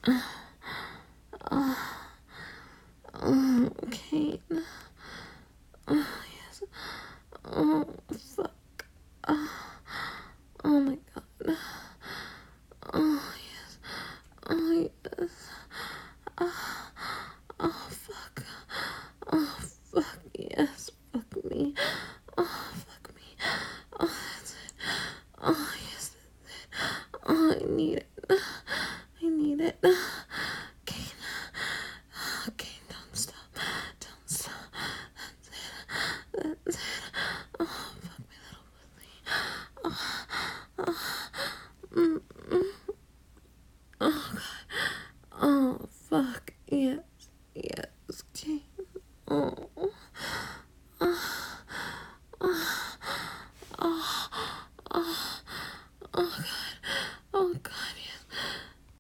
Kane. Yes. Oh, fuck. Oh my god. Oh, yes. Oh, yes. Oh, fuck. Oh, fuck. Yes. Fuck me. Oh, fuck me. Oh, that's it. Oh, yes. That's it. Oh, I need it. I need it.